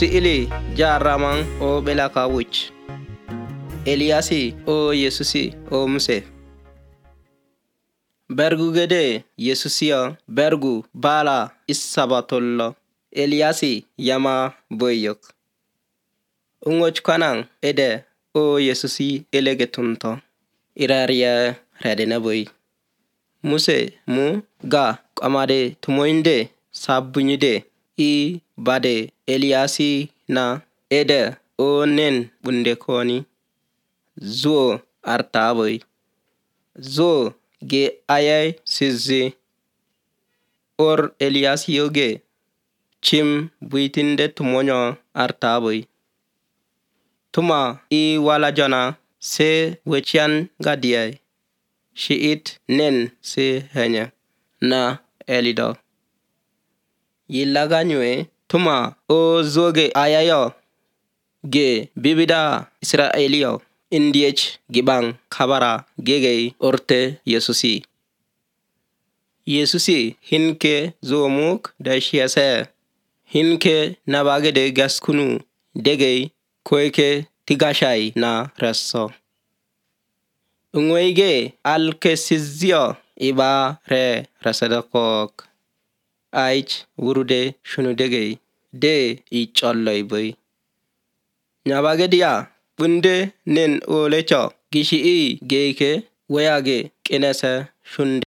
ili jarraman o belaka wich. Eliasi o Yesusi o Muse. Bergu gede Yesusia bergu bala isabatollo. Eliasi yama boyok. Ungoch kanang ede o Yesusi elegetunto. Iraria redena boy. Muse mu ga kamade tumoinde sabunyide I bade Eliasi na ede o nen bunde koni. Zo artaboy. Zo ge ayay sizzi. Or Eliasi yoge chim buitinde tumonyo artaboy. Tuma I wala jona se wechian gadiyay. Shiit nen se henya na elido. Yilaganywe tuma o zoge ayayo ge bibida Israeliyo indiech gibang kabara gege orte Yesusi. Yesusi hinke zomuk da shiase hinke nabagede gaskunu dege koike tigashai na resso. Ungwege alke sizio iba re rasadakok. Aich wurude shunudege de icholloy boy. Nyabagedia bunde nen o lecho gishi I geike weyage kinese shunde.